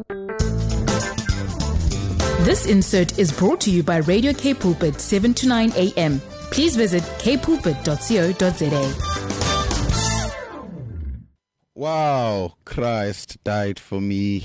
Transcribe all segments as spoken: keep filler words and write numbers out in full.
This insert is brought to you by Radio K Pulpit, seven to nine a.m. Please visit k pulpit dot co dot za. Wow, Christ died for me,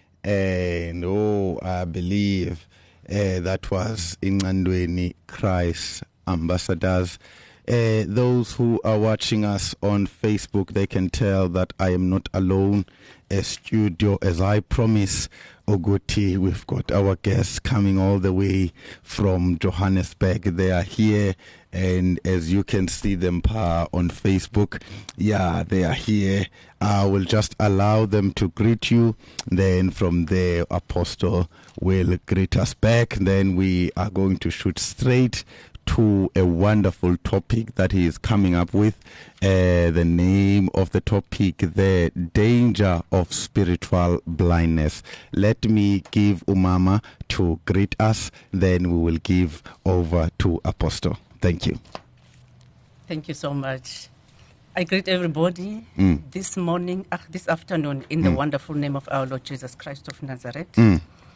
and oh, I believe uh, that was Inqandweni Christ Ambassadors. Uh, those who are watching us on Facebook, they can tell that I am not alone. A studio, as I promise, Oguti, we've got our guests coming all the way from Johannesburg. They are here, and as you can see them pa on Facebook, yeah, they are here. I will just allow them to greet you. Then from there, Apostle will greet us back. Then we are going to shoot straight to a wonderful topic that he is coming up with. Uh, the name of the topic, the danger of spiritual blindness. Let me give Umama to greet us, then we will give over to Apostle. Thank you. Thank you so much. I greet everybody mm. this morning, uh, this afternoon, in mm. the wonderful name of our Lord Jesus Christ of Nazareth. Mm.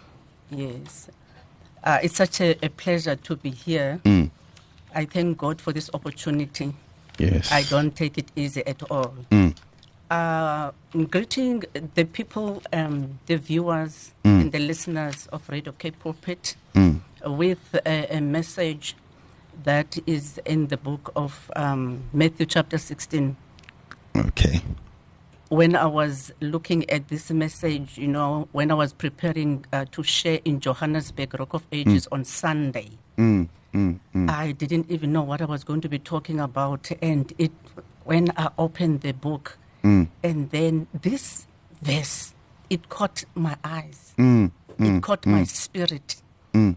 Yes. Uh, it's such a, a pleasure to be here. Mm. I thank God for this opportunity. Yes. I don't take it easy at all. Mm. Uh, greeting the people, um, the viewers, mm. and the listeners of Radio K Pulpit mm. with a, a message that is in the book of um, Matthew chapter sixteen. Okay. When I was looking at this message, you know, when I was preparing uh, to share in Johannesburg, Rock of Ages, mm. on Sunday, mm. Mm. Mm. I didn't even know what I was going to be talking about. And it, when I opened the book, mm. and then this verse, it caught my eyes. Mm. Mm. It caught mm. my spirit. Mm.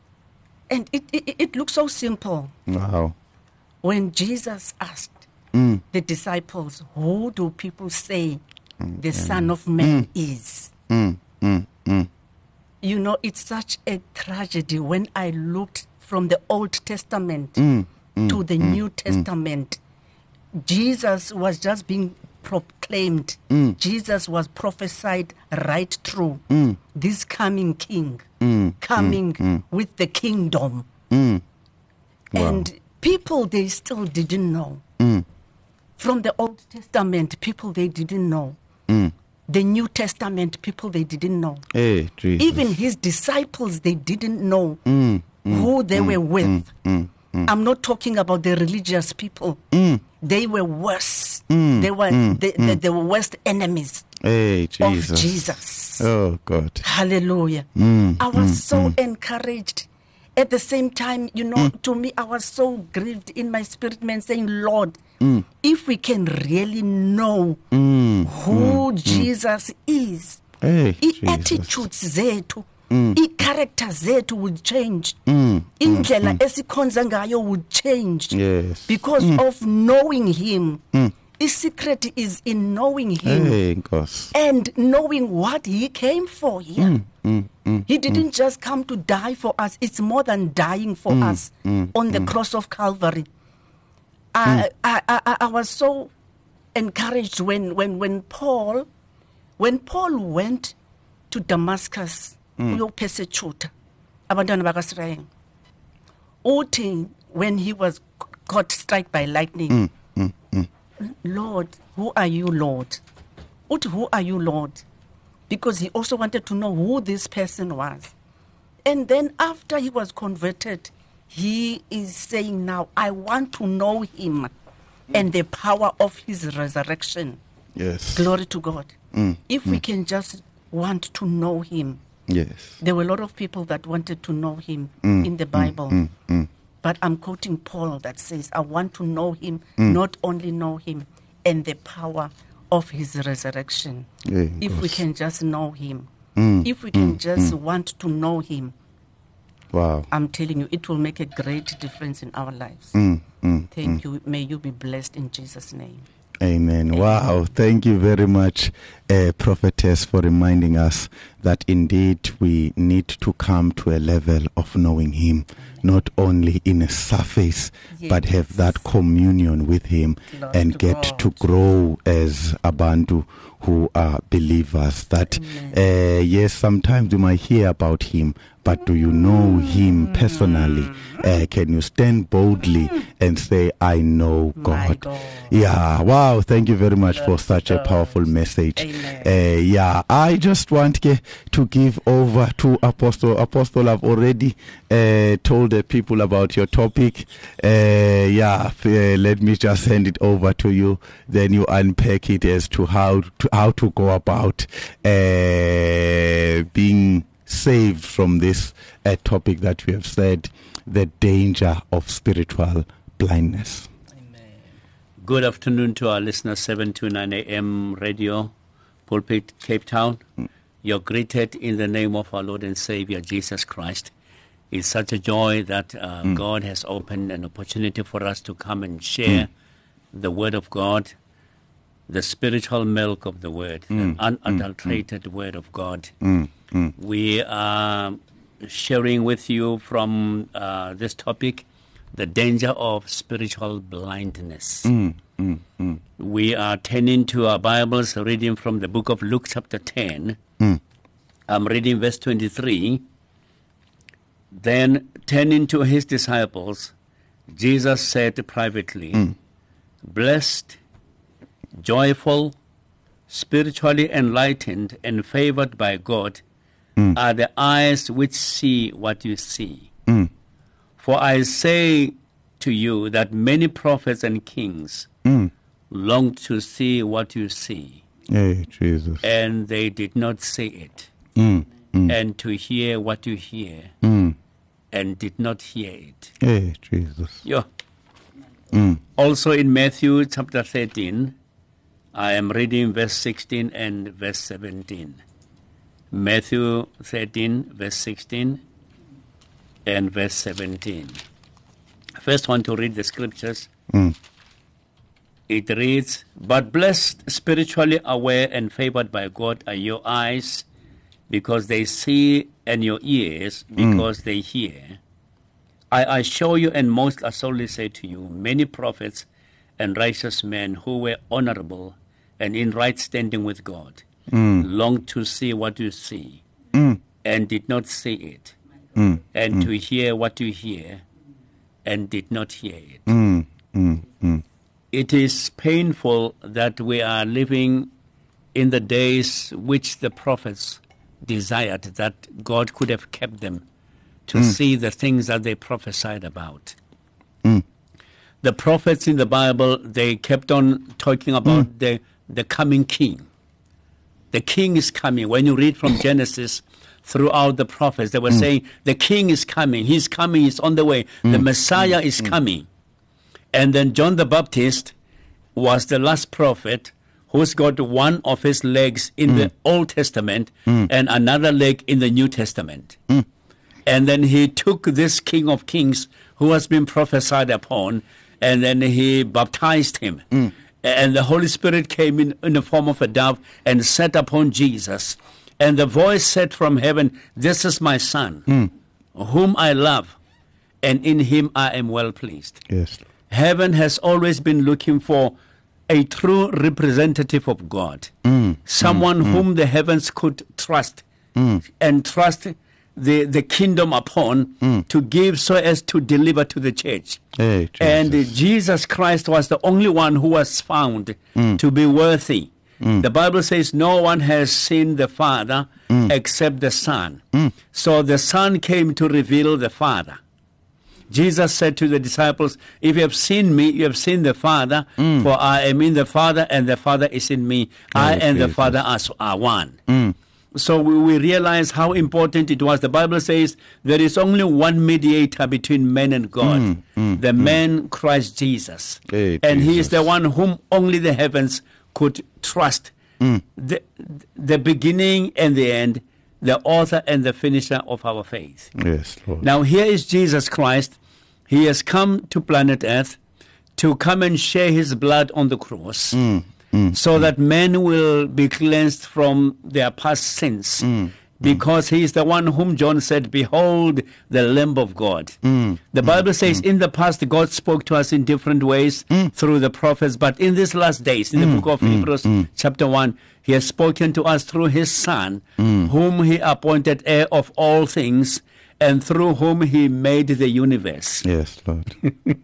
And it, it, it looks so simple. Wow. When Jesus asked mm. the disciples, who do people say mm. the Son of Man mm. is? Mm. Mm. Mm. You know, it's such a tragedy when I looked from the Old Testament mm. Mm. to the mm. New Testament. Mm. Jesus was just being proclaimed. Mm. Jesus was prophesied right through. Mm. This coming king, mm. coming mm. with the kingdom. Mm. Wow. And people, they still didn't know. Mm. From the Old Testament, people, they didn't know. Mm. The New Testament, people, they didn't know. Hey, Jesus. Even his disciples, they didn't know mm. Mm. who they mm. were with. Mm. Mm. Mm. I'm not talking about the religious people. Mm. They were worse. Mm. They were mm. the, mm. the, the worst enemies hey, Jesus. of Jesus. Oh, God. Hallelujah. Mm. I was mm. so mm. encouraged. At the same time, you know, mm. to me, I was so grieved in my spirit, man, saying, Lord, mm. if we can really know mm. who mm. Jesus is, hey, i-attitudes zethu, mm. i-character zethu would change. Mm. Indlela mm. esikhonza ngayo would change. Yes. Because mm. of knowing him. Mm. The secret is in knowing him. Hey, gosh. And knowing what he came for here. Mm. Mm. Mm. He didn't mm. just come to die for us. It's more than dying for mm. us mm. on the mm. cross of Calvary. I, mm. I, I, I was so encouraged when, when, when Paul when Paul went to Damascus uyopesecute abantwana bakaSirayeli. Uthi when he was caught struck by lightning, mm. Mm. Mm. Lord, who are you, Lord? Uthi, who are you, Lord? Because he also wanted to know who this person was. And then after he was converted, he is saying now, I want to know him and the power of his resurrection. Yes. Glory to God. Mm. If mm. we can just want to know him. Yes. There were a lot of people that wanted to know him mm. in the Bible. Mm. Mm. But I'm quoting Paul that says, I want to know him, mm. not only know him and the power of his resurrection. Yeah, if gosh. we can just know him, mm. if we can mm. just mm. want to know him, wow. I'm telling you, it will make a great difference in our lives. Mm. Mm. Thank mm. you. May you be blessed in Jesus' name. Amen. Amen. Wow. Thank you very much, uh, Prophetess, for reminding us that indeed we need to come to a level of knowing him, not only in a surface, yes. but have that communion with him Lord and to get God. to grow as Abantu who are believers. That uh, yes, sometimes you might hear about him, but do you know him personally? Uh, can you stand boldly and say, I know God? God. Yeah, wow, thank you very much for such a powerful message. Amen. Uh, yeah, I just want ke, to give over to Apostle. Apostle, I've already uh, told the people about your topic. Uh, yeah, uh, let me just hand it over to you. Then you unpack it as to how to, how to go about uh, being saved from this uh, topic that we have said, the danger of spiritual blindness. Good afternoon to our listeners, seven to nine a.m. radio, Pulpit, Cape Town. Mm. You're greeted in the name of our Lord and Savior, Jesus Christ. It's such a joy that uh, mm. God has opened an opportunity for us to come and share mm. the Word of God, the spiritual milk of the Word, mm. the unadulterated mm. Word of God. Mm. Mm. We are sharing with you from uh, this topic, the danger of spiritual blindness. Mm, mm, mm. We are turning to our Bibles, reading from the book of Luke chapter ten. Mm. I'm reading verse twenty-three. Then turning to his disciples, Jesus said privately, mm. Blessed, joyful, spiritually enlightened, and favored by God mm. are the eyes which see what you see. Mm. For I say to you that many prophets and kings mm. longed to see what you see, hey, Jesus. and they did not see it, mm. Mm. and to hear what you hear, mm. and did not hear it. Hey, Jesus. Yeah. Mm. Also in Matthew chapter thirteen, I am reading verse sixteen and verse seventeen. Matthew thirteen, verse sixteen. And verse seventeen. First want to read the scriptures. Mm. It reads, But blessed, spiritually aware and favored by God are your eyes, because they see, and your ears, because mm. they hear. I assure you and most assuredly say to you, many prophets and righteous men who were honorable and in right standing with God mm. longed to see what you see, mm. and did not see it. Mm, and mm. to hear what you hear, and did not hear it. Mm, mm, mm. It is painful that we are living in the days which the prophets desired, that God could have kept them to mm. see the things that they prophesied about. Mm. The prophets in the Bible, they kept on talking about mm. the, the coming king. The king is coming. When you read from Genesis, throughout the prophets, they were mm. saying, the king is coming, he's coming, he's on the way, mm. the Messiah mm. is mm. coming. And then John the Baptist was the last prophet who's got one of his legs in mm. the Old Testament mm. and another leg in the New Testament. Mm. And then he took this King of Kings who has been prophesied upon, and then he baptized him. Mm. And the Holy Spirit came in, in the form of a dove and sat upon Jesus. And the voice said from heaven, This is my son, mm. whom I love, and in him I am well pleased. Yes. Heaven has always been looking for a true representative of God, mm. someone mm. whom the heavens could trust mm. and trust the, the kingdom upon mm. to give so as to deliver to the church. Hey, Jesus. And uh, Jesus Christ was the only one who was found mm. to be worthy. Mm. The Bible says no one has seen the Father mm. except the Son. Mm. So the Son came to reveal the Father. Jesus said to the disciples, if you have seen me, you have seen the Father, mm. for I am in the Father and the Father is in me. Oh, I and Jesus. The Father are, are one. Mm. So we, we realize how important it was. The Bible says there is only one mediator between man and God, mm. Mm. the mm. man Christ Jesus. Hey, and Jesus. He is the one whom only the heavens could trust. Mm. The, the beginning and the end, the author and the finisher of our faith. Yes, Lord. Now here is Jesus Christ. He has come to planet Earth to come and share his blood on the cross mm. Mm. so mm. that men will be cleansed from their past sins, mm. because he is the one whom John said, behold, the Lamb of God. Mm. The Bible says in the past, God spoke to us in different ways Mm. through the prophets, but in these last days, in the book of Hebrews, chapter one, he has spoken to us through his Son, whom he appointed heir of all things, and through whom he made the universe. Yes, Lord.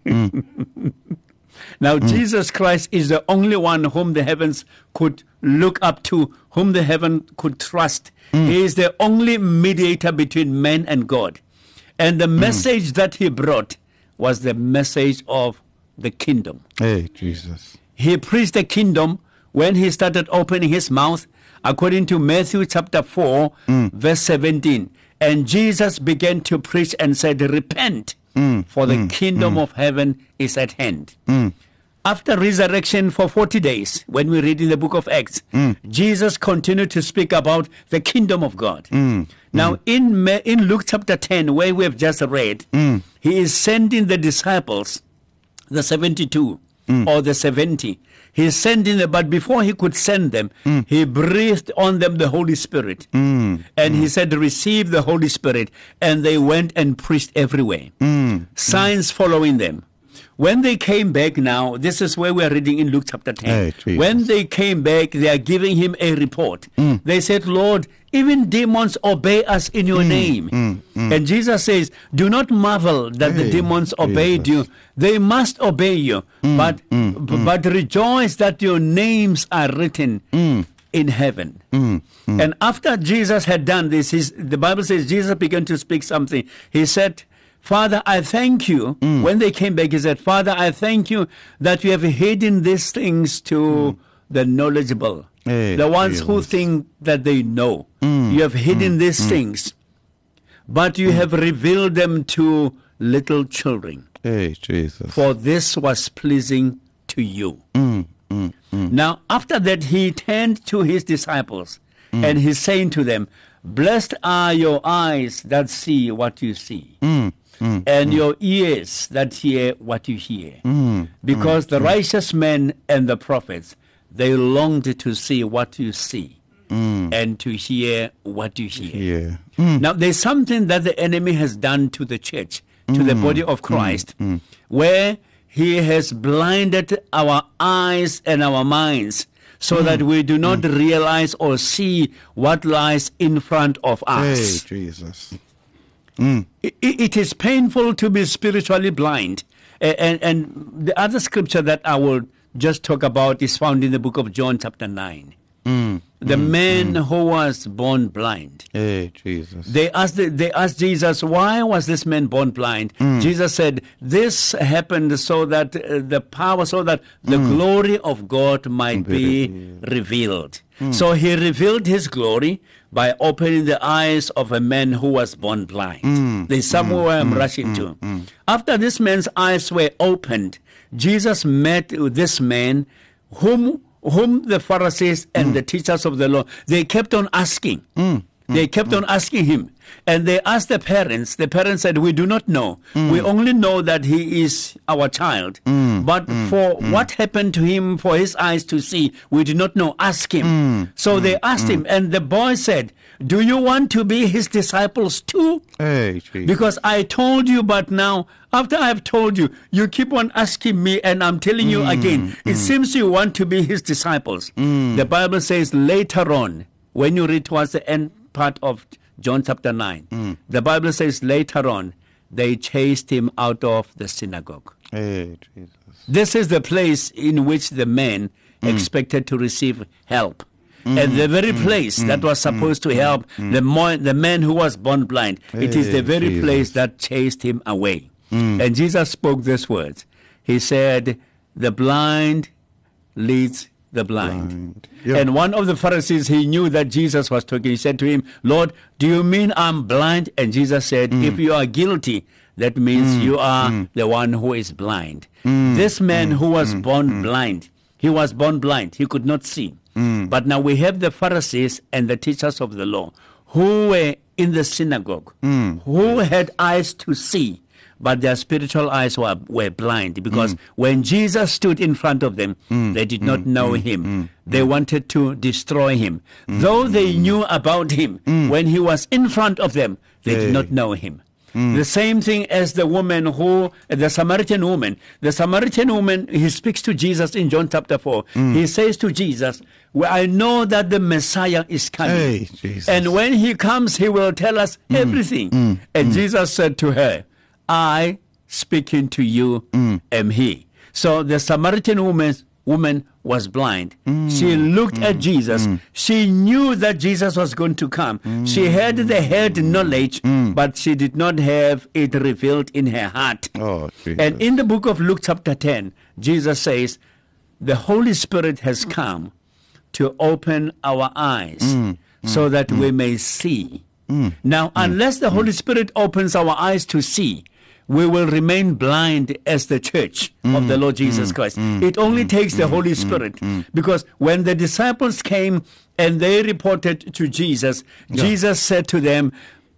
Now, Jesus Christ is the only one whom the heavens could look up to, whom the heaven could trust. He is the only mediator between man and God. And the message that he brought was the message of the kingdom. Hey, Jesus. He preached the kingdom when he started opening his mouth, according to Matthew chapter four, verse seventeen. And Jesus began to preach and said, repent, for the kingdom of heaven is at hand. After resurrection for forty days, when we read in the book of Acts, Jesus continued to speak about the kingdom of God. Now, in, Ma- in Luke chapter ten, where we have just read, he is sending the disciples, the seventy-two, or the seventy. He sent in them, but before he could send them, he breathed on them the Holy Spirit. And he said, receive the Holy Spirit. And they went and preached everywhere. Signs following them. When they came back now, this is where we are reading in Luke chapter ten. Hey, Jesus. When they came back, they are giving him a report. They said, Lord, even demons obey us in your name. And Jesus says, do not marvel that the Hey, demons obeyed you. Jesus. They must obey you. But, but rejoice that your names are written in heaven. And after Jesus had done this, his, the Bible says Jesus began to speak something. He said, Father, I thank you. When they came back, he said, Father, I thank you that you have hidden these things to the knowledgeable. Hey, the ones who Jesus. think that they know. You have hidden these things, but you have revealed them to little children. Hey, Jesus. For this was pleasing to you. Now, after that, he turned to his disciples and he's saying to them, blessed are your eyes that see what you see, and your ears that hear what you hear. Because the righteous men and the prophets, they longed to see what you see and to hear what you hear. Yeah. Now, there's something that the enemy has done to the church, to the body of Christ, where he has blinded our eyes and our minds so that we do not realize or see what lies in front of Hey, us. Jesus. I- it is painful to be spiritually blind. A- And, and the other scripture that I will just talk about is found in the book of John chapter nine. The man who was born blind. Hey, Jesus. They asked, they asked Jesus, why was this man born blind? Jesus said, this happened so that uh, the power, so that the glory of God might be revealed. So he revealed his glory by opening the eyes of a man who was born blind. There's somewhere I'm rushing to. After this man's eyes were opened, Jesus met this man whom whom the Pharisees and the teachers of the law, they kept on asking. They kept on asking him. And they asked the parents. The parents said, we do not know. We only know that he is our child. But for what happened to him, for his eyes to see, we do not know. Ask him. So they asked him. And the boy said, do you want to be his disciples too? Hey, Jesus. Because I told you, but now, after I have told you, you keep on asking me, and I'm telling you again, it seems you want to be his disciples. The Bible says later on, when you read towards the end part of John chapter nine, the Bible says later on, they chased him out of the synagogue. Hey, Jesus. This is the place in which the man expected to receive help. And the very place that was supposed to help the, mo- the man who was born blind, it is the Hey, very Jesus. place that chased him away. And Jesus spoke these words. He said, the blind leads the blind. Blind. Yep. And one of the Pharisees, he knew that Jesus was talking. He said to him, Lord, do you mean I'm blind? And Jesus said, if you are guilty, that means you are the one who is blind. This man who was born blind, he was born blind. He could not see. But now we have the Pharisees and the teachers of the law who were in the synagogue, who had eyes to see, but their spiritual eyes were, were blind, because mm. when Jesus stood in front of them, mm. they did not mm. know mm. him. Mm. They wanted to destroy him. Mm. Though they knew about him, mm. when he was in front of them, they hey. did not know him. Mm. The same thing as the woman who, the Samaritan woman. The Samaritan woman, he speaks to Jesus in John chapter four. Mm. He says to Jesus, well, I know that the Messiah is coming. Hey, and when he comes, he will tell us mm. everything. Mm. And mm. Jesus said to her, I, speaking to you, mm. am he. So the Samaritan woman, woman was blind. Mm. She looked mm. at Jesus. Mm. She knew that Jesus was going to come. Mm. She had the head knowledge, mm. but she did not have it revealed in her heart. Oh, and in the book of Luke chapter ten, Jesus says, the Holy Spirit has come to open our eyes mm. so that mm. we may see. Mm. Now, mm. unless the Holy Spirit opens our eyes to see, we will remain blind as the church mm. of the Lord Jesus mm. Christ. Mm. It only mm. takes the mm. Holy Spirit. Mm. Because when the disciples came and they reported to Jesus, yeah. Jesus said to them,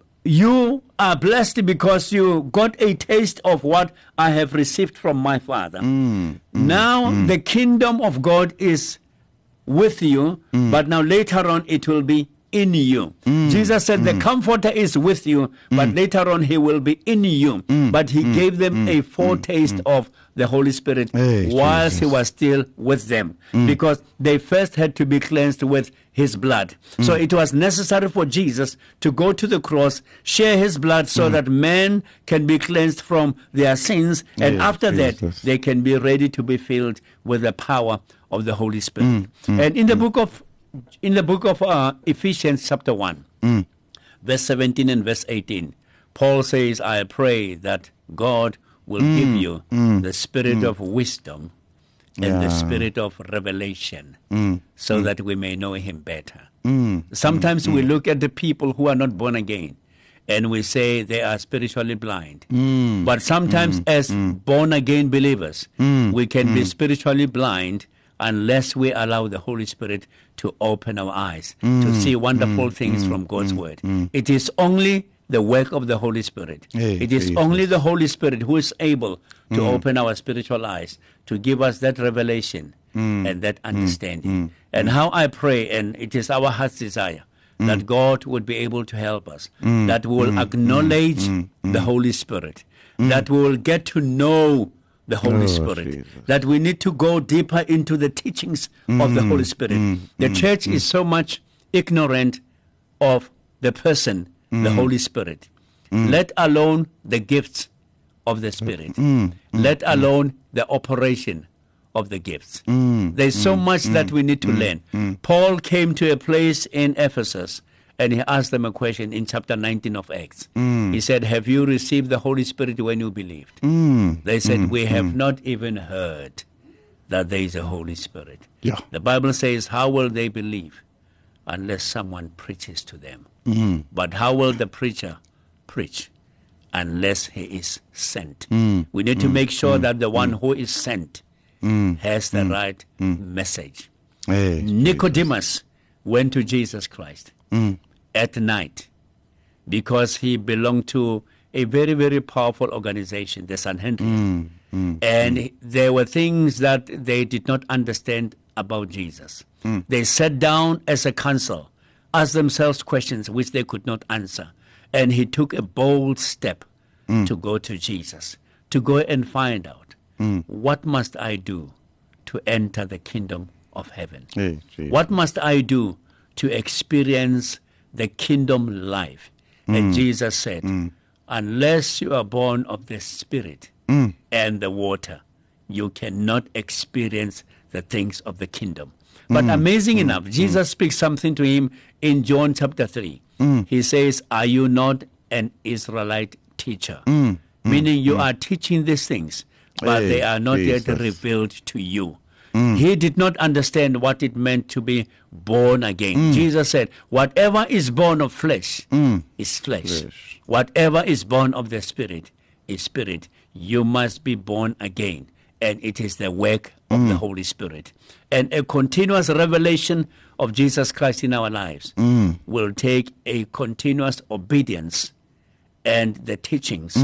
you are blessed because you got a taste of what I have received from my Father. Mm. Mm. Now mm. the kingdom of God is with you, mm. but now later on it will be in you. Mm. Jesus said mm. the Comforter is with you, but mm. later on he will be in you. Mm. But he mm. gave them mm. a foretaste mm. of the Holy Spirit hey, whilst Jesus. he was still with them, mm. because they first had to be cleansed with his blood. Mm. So it was necessary for Jesus to go to the cross, share his blood, so mm. that men can be cleansed from their sins, and yes, after Jesus. that they can be ready to be filled with the power of the Holy Spirit. Mm. Mm. And in the book of In the book of uh, Ephesians chapter one, mm. verse seventeen and verse eighteen, Paul says, I pray that God will mm. give you mm. the spirit mm. of wisdom and yeah. the spirit of revelation mm. so mm. that we may know him better. Mm. Sometimes mm. we look at the people who are not born again and we say they are spiritually blind. Mm. But sometimes mm. as mm. born again believers, mm. we can mm. be spiritually blind unless we allow the Holy Spirit to open our eyes, mm, to see wonderful mm, things mm, from God's mm, word. Mm. It is only the work of the Holy Spirit. Hey, it is Jesus. only the Holy Spirit who is able to mm. open our spiritual eyes, to give us that revelation mm, and that understanding. Mm, mm, and how I pray, and it is our heart's desire, mm. that God would be able to help us, mm, that we will mm, acknowledge mm, mm, the Holy Spirit, mm. that we will get to know the Holy oh, Spirit, Jesus. that we need to go deeper into the teachings mm, of the Holy Spirit. Mm, the mm, church mm. is so much ignorant of the person, mm. the Holy Spirit, mm. let alone the gifts of the Spirit, mm, let mm, alone the operation of the gifts. Mm, There's so mm, much mm, that we need to mm, learn. Mm. Paul came to a place in Ephesus and he asked them a question in chapter nineteen of Acts. Mm. He said, have you received the Holy Spirit when you believed? Mm. They said, mm. we have mm. not even heard that there is a Holy Spirit. Yeah. The Bible says, how will they believe unless someone preaches to them? Mm. But how will the preacher preach unless he is sent? Mm. We need mm. to make sure mm. that the one mm. who is sent mm. has the mm. right mm. message. Hey, Nicodemus Jesus. went to Jesus Christ. Mm. at night, because he belonged to a very, very powerful organization, the Sanhedrin. Mm, mm, and mm. there were things that they did not understand about Jesus. Mm. They sat down as a council, asked themselves questions which they could not answer. And he took a bold step mm. to go to Jesus, to go and find out, mm. what must I do to enter the kingdom of heaven? Hey, what must I do to experience the kingdom life? Mm. And Jesus said, mm. unless you are born of the Spirit mm. and the water, you cannot experience the things of the kingdom. But mm. amazing mm. enough, Jesus mm. speaks something to him in John chapter three. Mm. He says, are you not an Israelite teacher? Mm. Meaning you mm. are teaching these things, but hey, they are not Jesus. yet revealed to you. Mm. He did not understand what it meant to be born again. Mm. Jesus said, whatever is born of flesh mm. is flesh. flesh. Whatever is born of the Spirit is spirit. You must be born again. And it is the work of mm. the Holy Spirit. And a continuous revelation of Jesus Christ in our lives mm. will take a continuous obedience and the teachings mm.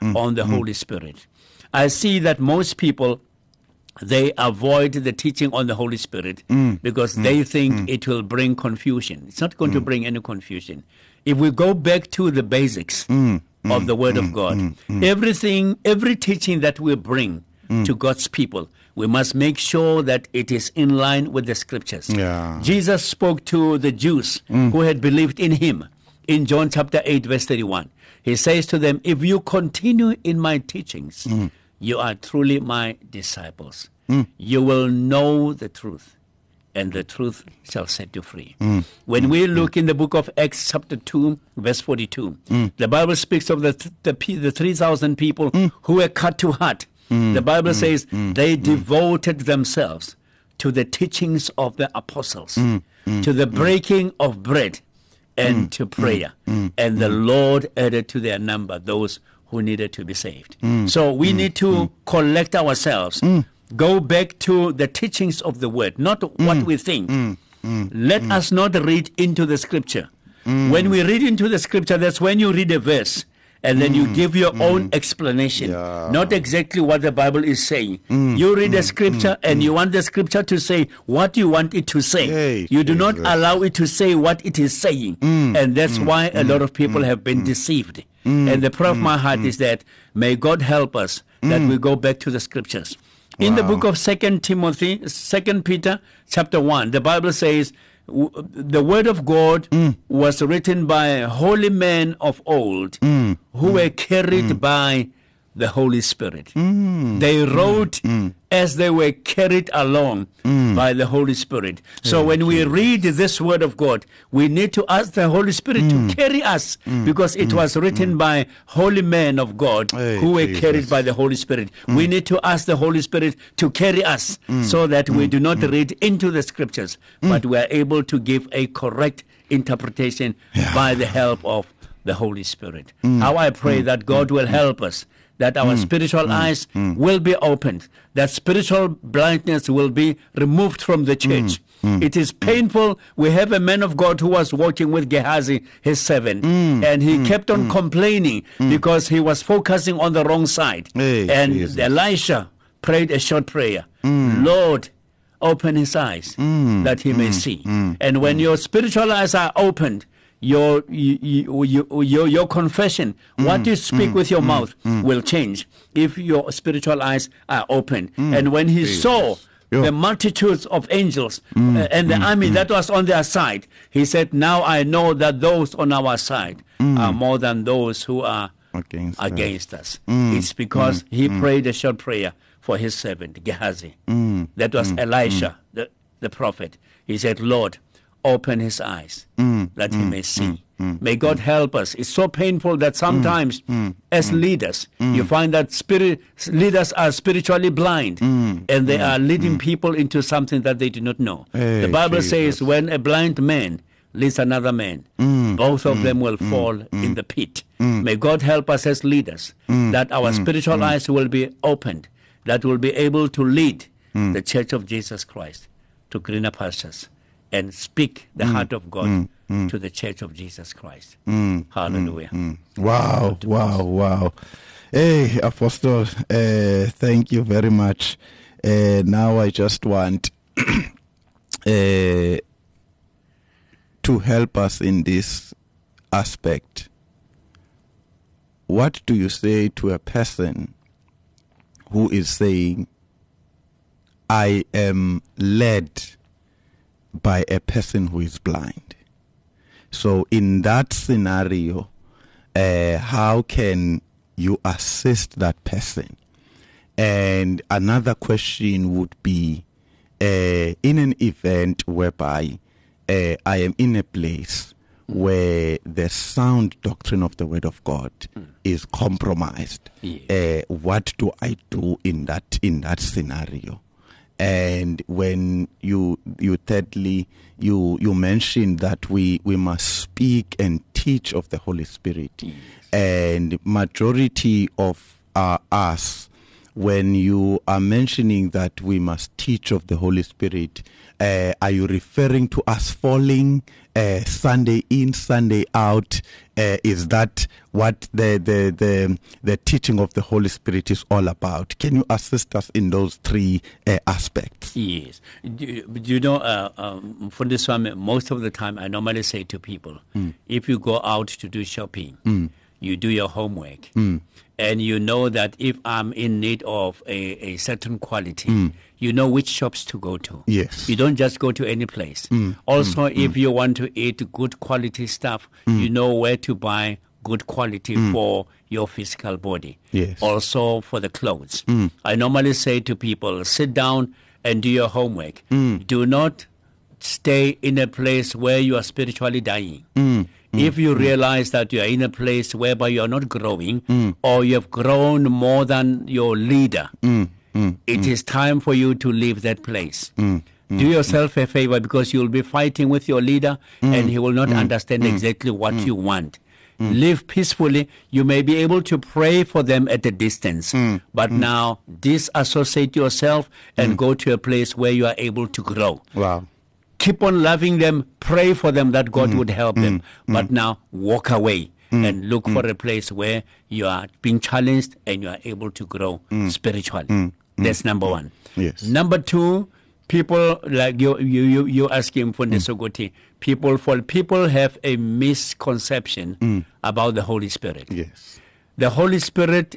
on the Holy Spirit. I see that most people, they avoid the teaching on the Holy Spirit because they think it will bring confusion. It's not going to bring any confusion. If we go back to the basics of the Word of God, everything, every teaching that we bring to God's people, we must make sure that it is in line with the Scriptures. Yeah. Jesus spoke to the Jews who had believed in him in John chapter eight, verse thirty-one. He says to them, if you continue in my teachings, you are truly my disciples. You will know the truth, and the truth shall set you free. When we look in the book of Acts chapter two, verse forty-two, the Bible speaks of the, th- the, p- the three thousand people who were cut to heart. The Bible says they devoted themselves to the teachings of the apostles, to the breaking of bread, and to prayer. And the Lord added to their number those who needed to be saved. So we need to collect ourselves, go back to the teachings of the Word, not what we think. Let us not read into the Scripture. When we read into the Scripture, that's when you read a verse and then you give your own explanation, Yeah. not exactly what the Bible is saying. You read the Scripture and you want the Scripture to say what you want it to say. Hey, You do not Jesus. allow it to say what it is saying. And that's why a lot of people have been deceived. And the prayer of my heart is that may God help us that we go back to the Scriptures. In the Wow. book of Second Timothy, Second Peter, chapter one, the Bible says w- the word of God was written by holy men of old who were carried by the Holy Spirit. They wrote as they were carried along by the Holy Spirit. So when we read this word of God, we need to ask the Holy Spirit to carry us because it was written by holy men of God Hey, who were Jesus. carried by the Holy Spirit. We need to ask the Holy Spirit to carry us so that we do not read into the Scriptures, but we are able to give a correct interpretation by the help of the Holy Spirit. How I pray that God will help us, that our spiritual eyes will be opened, that spiritual blindness will be removed from the church. It is painful. We have a man of God who was walking with Gehazi, his servant, and he kept on complaining because he was focusing on the wrong side. Hey, and Jesus. Elisha prayed a short prayer. Lord, open his eyes that he may see. And when your spiritual eyes are opened, your you, you, your your confession, what you speak with your mouth, will change if your spiritual eyes are opened. And when he saw Yeah. the multitudes of angels uh, and the army that was on their side, he said, now I know that those on our side are more than those who are Against us. against us. It's because he prayed a short prayer for his servant Gehazi. That was Elisha, the, the prophet. He said, Lord, open his eyes that he may see. May God help us. It's so painful that sometimes as leaders, you find that spirit leaders are spiritually blind and they are leading people into something that they do not know. Hey, the Bible Jesus. says when a blind man leads another man, both of them will fall in the pit. May God help us as leaders that our spiritual eyes will be opened, that will be able to lead the Church of Jesus Christ to greener pastures and speak the heart of God to the Church of Jesus Christ. Hallelujah. Wow, wow, wow. Hey, Apostle, uh, thank you very much. Uh, now I just want uh, to help us in this aspect. What do you say to a person who is saying, I am led by a person who is blind? So in that scenario, uh, how can you assist that person? And another question would be, uh, in an event whereby uh, I am in a place where the sound doctrine of the Word of God mm. is compromised, Yeah. uh, what do I do in that in that scenario? And when you you thirdly you you mentioned that we, we must speak and teach of the Holy Spirit, Yes. and majority of uh, us when you are mentioning that we must teach of the Holy Spirit, uh, are you referring to us falling uh, Sunday in, Sunday out? Uh, is that what the, the the the teaching of the Holy Spirit is all about? Can you assist us in those three uh, aspects? Yes. Do, you know, uh, um, for this one, most of the time I normally say to people, mm. if you go out to do shopping, mm. you do your homework. Mm. And you know that if I'm in need of a, a certain quality, mm. you know which shops to go to. Yes. You don't just go to any place. Mm. Also, mm. if mm. you want to eat good quality stuff, mm. you know where to buy good quality mm. for your physical body. Yes. Also for the clothes. Mm. I normally say to people, sit down and do your homework. Mm. Do not stay in a place where you are spiritually dying. Mm. If you realize that you are in a place whereby you are not growing mm. or you have grown more than your leader, mm. Mm. it mm. is time for you to leave that place. Mm. Mm. Do yourself a favor, because you will be fighting with your leader mm. and he will not mm. understand mm. exactly what mm. you want. Mm. Live peacefully. You may be able to pray for them at a distance, mm. but mm. now disassociate yourself and mm. go to a place where you are able to grow. Wow. Keep on loving them, pray for them that God mm, would help mm, them. Mm. But now walk away mm, and look mm. for a place where you are being challenged and you are able to grow mm, spiritually. Mm, That's number one. Yes. Number two, people like you, you, you, you asking for mm. Nesogoti, people for people have a misconception mm. about the Holy Spirit. Yes. The Holy Spirit,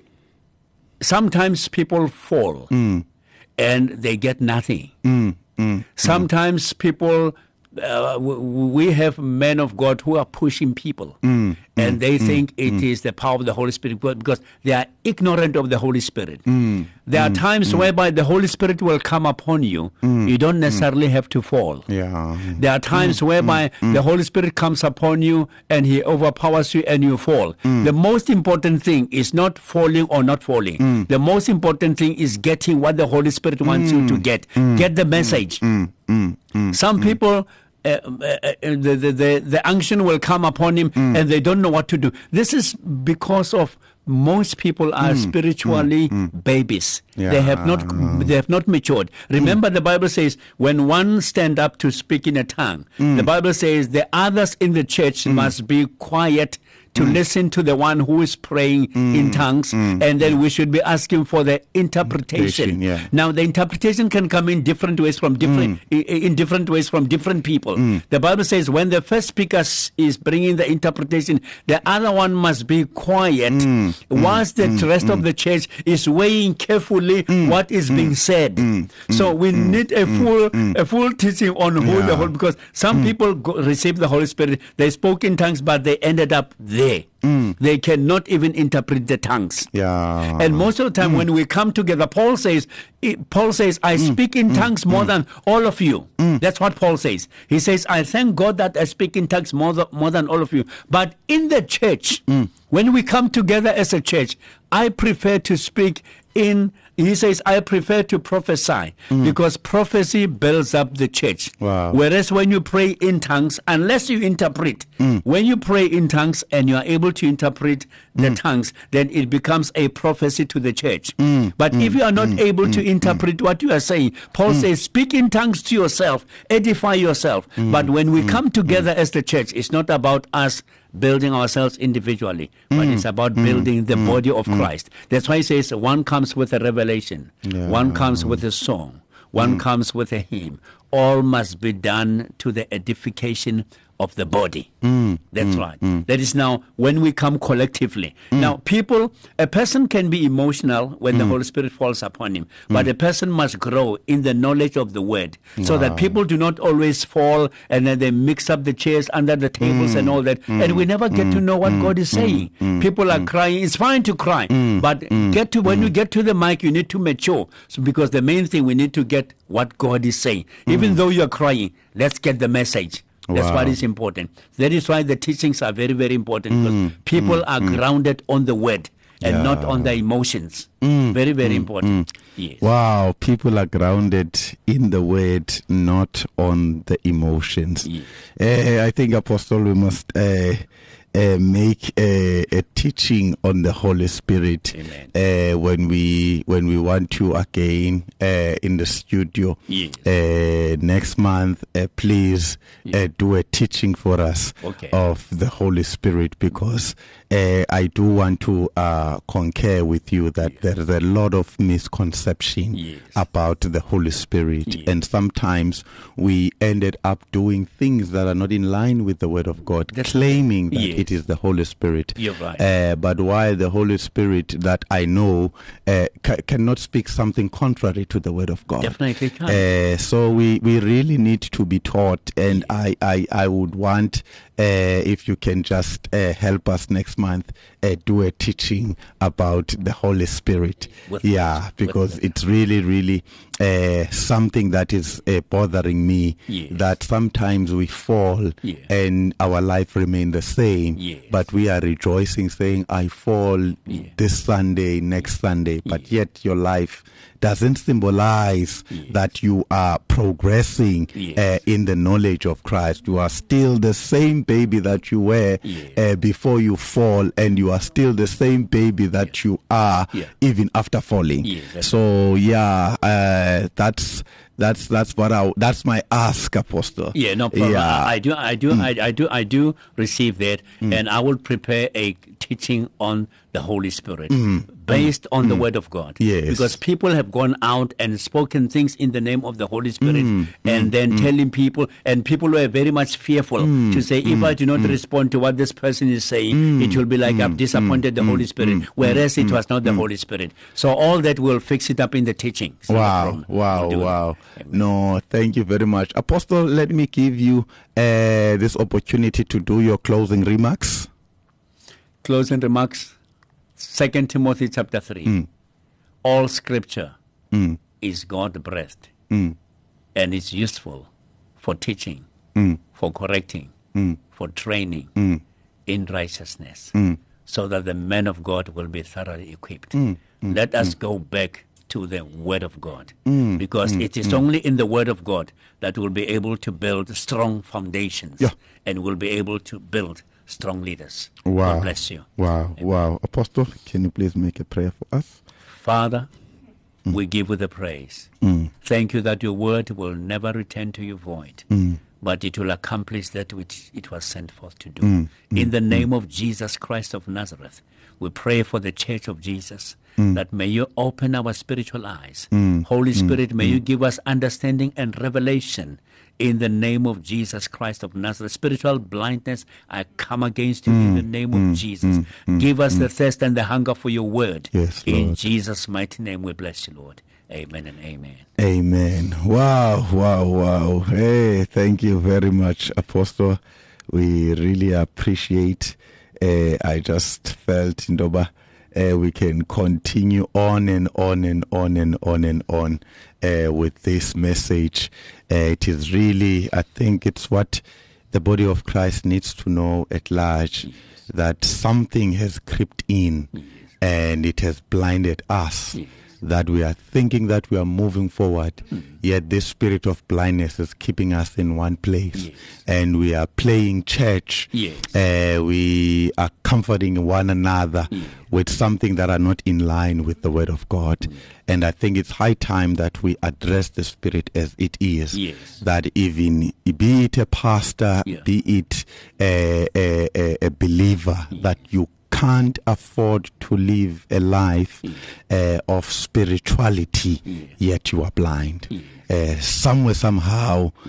sometimes people fall mm. and they get nothing. Mm. Mm, Sometimes mm. people, uh, we have men of God who are pushing people, mm, and mm, they mm, think it mm. is the power of the Holy Spirit, because they are ignorant of the Holy Spirit. Mm, there mm, are times mm. whereby the Holy Spirit will come upon you. Mm, you don't necessarily mm. have to fall. Yeah. There are times mm, whereby mm, the Holy Spirit comes upon you and he overpowers you and you fall. Mm. The most important thing is not falling or not falling. Mm. The most important thing is getting what the Holy Spirit wants mm. you to get. Mm. Get the message. Mm. Mm. Mm. Some mm. people, Uh, uh, uh, the, the, the, the unction will come upon him mm. and they don't know what to do. This is because of most people are mm. spiritually mm. Mm. babies. Yeah. They have not they have not matured. Remember, mm. the Bible says when one stand up to speak in a tongue, mm. the Bible says the others in the church mm. must be quiet to mm. listen to the one who is praying mm. in tongues, mm. and then we should be asking for the interpretation. Yeah. Now, the interpretation can come in different ways from different mm. in different ways from different people. Mm. The Bible says when the first speaker is bringing the interpretation, the other one must be quiet, mm. whilst the mm. rest mm. of the church is weighing carefully mm. what is mm. being said. Mm. So we mm. need a full mm. a full teaching on who yeah. the Holy, because some mm. people go, receive the Holy Spirit, they spoke in tongues, but they ended up there. Mm. They cannot even interpret the tongues. Yeah. And most of the time mm. when we come together, Paul says, Paul says, I mm. speak in mm. tongues more mm. than all of you. Mm. That's what Paul says. He says, I thank God that I speak in tongues more, th- more than all of you. But in the church, mm. when we come together as a church, I prefer to speak in, he says, I prefer to prophesy mm. because prophecy builds up the church. Wow. Whereas when you pray in tongues, unless you interpret, mm. when you pray in tongues and you are able to interpret the mm. tongues, then it becomes a prophecy to the church. Mm. But mm. if you are not mm. able mm. to interpret mm. what you are saying, Paul mm. says, speak in tongues to yourself, edify yourself. Mm. But when we mm. come together mm. as the church, it's not about us building ourselves individually, mm. but it's about mm. building the mm. body of mm. Christ. That's why he says one comes with a revelation, yeah. one comes with a song, one mm. comes with a hymn. All must be done to the edification of the body. Mm. That's mm. right. Mm. That is now when we come collectively. Mm. Now, people, a person can be emotional when mm. the Holy Spirit falls upon him, but mm. a person must grow in the knowledge of the word, so wow. that people do not always fall and then they mix up the chairs under the tables mm. and all that, mm. and we never get mm. to know what mm. God is saying. Mm. People are mm. crying. It's fine to cry, mm. but mm. get to when mm. you get to the mic, you need to mature. So because the main thing, we need to get what God is saying. Mm. Even though you're crying, let's get the message. That's wow. what is important. That is why the teachings are very, very important, mm, because people mm, are mm. grounded on the word and yeah. not on their emotions. Mm, very, very mm, important. Mm. Yes. Wow, people are grounded in the word, not on the emotions. Yes. Uh, I think, Apostle, we must uh, uh, make a, a teaching on the Holy Spirit uh, when we when we want you again uh, in the studio yes. uh, next month. Uh, please yes. uh, do a teaching for us okay. of the Holy Spirit, because uh, I do want to uh, concur with you that yes. there is a lot of misconception yes. about the Holy Spirit, yes. and sometimes we ended up doing things that are not in line with the Word of God, That's claiming that yes. it is the Holy Spirit. You're right. Uh, but while the Holy Spirit that I know uh, ca- cannot speak something contrary to the Word of God. Definitely can. Uh, so we, we really need to be taught, and yes. I, I, I would want uh, if you can just uh, help us next month uh, do a teaching about the Holy Spirit. With yeah, because it's really, really uh, something that is uh, bothering me, yes. that sometimes we fall yes. and our life remain the same, yes. but we are rejoicing saying, I fall yes. this Sunday, next Sunday, but yes. yet your life doesn't symbolize yes. that you are progressing yes. uh, in the knowledge of Christ. You are still the same baby that you were yes. uh, before you fall, and you are still the same baby that yes. you are yes. even after falling. Yes, so yeah, uh, that's that's that's what I that's my ask, Apostle. Yeah, no problem. Yeah. I, I do, I do, mm. I, I do, I do receive that, mm. and I will prepare a teaching on the Holy Spirit mm. based mm. on mm. the Word of God. Yes, because people have gone out and spoken things in the name of the Holy Spirit, mm. and mm. then mm. telling people, and people were very much fearful mm. to say, if mm. I do not mm. respond to what this person is saying, mm. it will be like mm. I've disappointed mm. the Holy Spirit, mm. whereas mm. it was not the mm. Holy Spirit. So all that will fix it up in the teaching. So wow, no wow, wow. No, thank you very much. Apostle, let me give you uh, this opportunity to do your closing remarks. Closing remarks. Second Timothy chapter three. Mm. All scripture mm. is God-breathed mm. and is useful for teaching, mm. for correcting, mm. for training mm. in righteousness, mm. so that the man of God will be thoroughly equipped. Mm. Mm. Let us mm. go back to the Word of God, mm. because mm. it is mm. only in the Word of God that we'll be able to build strong foundations, yeah. and we'll be able to build strong leaders. Wow. God bless you. Wow. Amen. Wow. Apostle, can you please make a prayer for us? Father, mm. we give you the praise. Mm. Thank you that your word will never return to you void, mm. but it will accomplish that which it was sent forth to do. Mm. In mm. the name mm. of Jesus Christ of Nazareth, we pray for the Church of Jesus, mm. that may you open our spiritual eyes. Mm. Holy Spirit, mm. may mm. you give us understanding and revelation. In the name of Jesus Christ of Nazareth, spiritual blindness, I come against you mm, in the name mm, of Jesus. Mm, mm, Give us mm. the thirst and the hunger for your word. Yes, in Lord. Jesus' mighty name we bless you, Lord. Amen and amen. Amen. Wow, wow, wow. Hey, thank you very much, Apostle. We really appreciate. Uh, I just felt, Ndoba, uh, we can continue on and on and on and on and on uh, with this message. Uh, it is really, I think it's what the body of Christ needs to know at large, yes. that something has crept in, yes. and it has blinded us. Yes. That we are thinking that we are moving forward, mm. yet this spirit of blindness is keeping us in one place. Yes. And we are playing church. Yes. Uh, we are comforting one another yes. with something that are not in line with the word of God. Mm. And I think it's high time that we address the spirit as it is. Yes. That even, be it a pastor, yeah. be it a, a, a, a believer, yes. that you can't afford to live a life uh, of spirituality, yes. yet you are blind. Yes. Uh, somewhere, somehow, uh,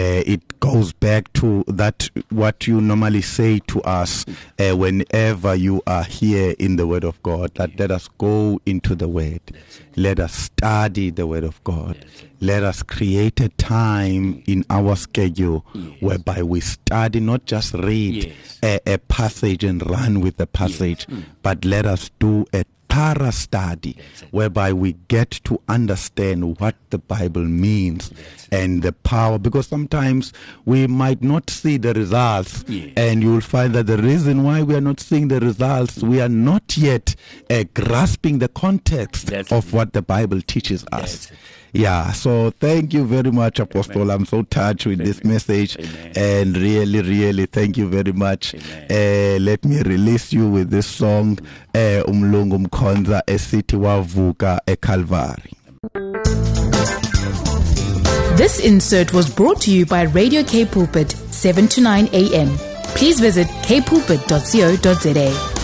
it goes back to that what you normally say to us uh, whenever you are here in the Word of God, that yes. let us go into the Word. Let us study the Word of God. Yes. Let us create a time in our schedule yes. whereby we study, not just read yes. a, a passage and run with the passage, yes. mm. but let us do a thorough study yes. whereby we get to understand what the Bible means yes. and the power, because sometimes we might not see the results yes. and you will find that the reason why we are not seeing the results, we are not yet uh, grasping the context That's of it. what the Bible teaches us. Yeah, so thank you very much, Apostle. Amen. I'm so touched with Amen. This message. Amen. And really, really, thank you very much. Uh, let me release you with this song, Umlungu Mkhonza esithi wavuka eCalvary. This insert was brought to you by Radio K Pulpit, seven to nine a.m. Please visit k pulpit dot co dot za.